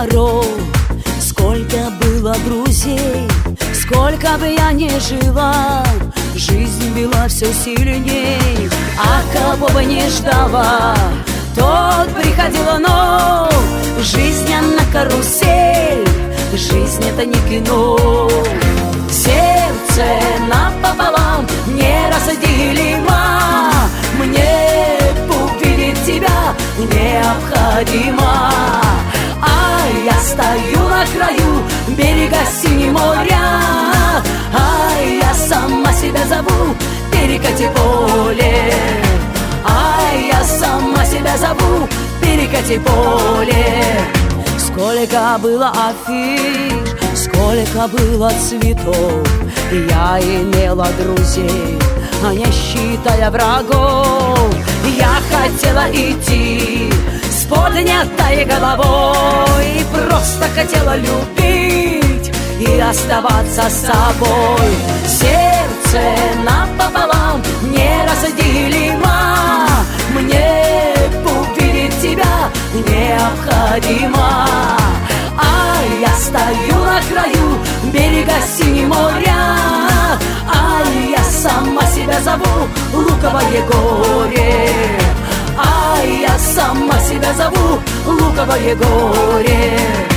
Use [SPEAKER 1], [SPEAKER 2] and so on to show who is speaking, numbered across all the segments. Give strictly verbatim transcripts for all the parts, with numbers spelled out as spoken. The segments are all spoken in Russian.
[SPEAKER 1] дорог, сколько было друзей, сколько бы я ни жила, жизнь била все сильней. А кого бы не ждала, тот приходила, но жизнь она карусель, жизнь это не кино. Сердце напополам неразделимо, мне увидеть тебя необходимо. А я стою на краю берега синего моря, а я сама себя зову перекати поле. А я сама себя зову перекати поле. Сколько было афиш, сколько было цветов, я имела друзей, а не считая врагов. Я хотела идти с поднятой головой, просто хотела любить и оставаться с собой. Сердце напополам неразделимо, мне увидеть тебя необходимо. А я стою на краю берега синего моря, а я сама себя зову луковое горе. А я сама себя зову луковое горе.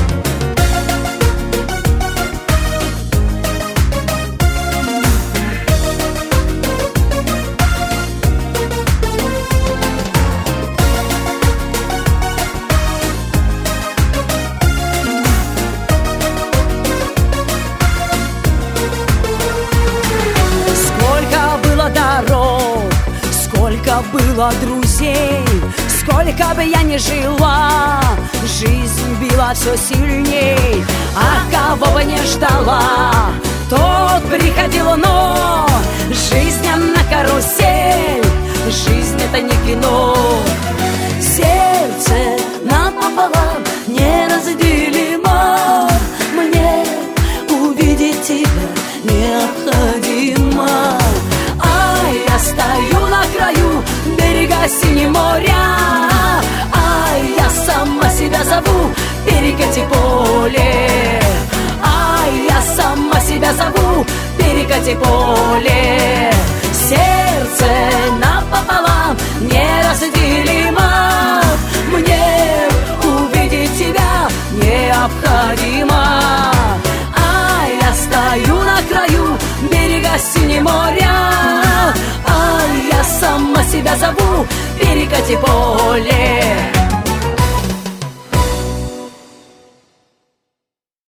[SPEAKER 1] Дорог, сколько было друзей, сколько бы я ни жила, жизнь била все сильней. А кого бы не ждала, тот приходил, но жизнь она карусель, жизнь это не кино. Сердце напополам неразделимо, мне увидеть тебя необходимо. Я стою на краю берега синего моря, а я сама себя зову перекати поле. А я сама себя зову перекати поле. Сердце напополам неразделимо, мне увидеть тебя необходимо. А я стою на краю берега синего моря, а я сама себя зову перекати поле.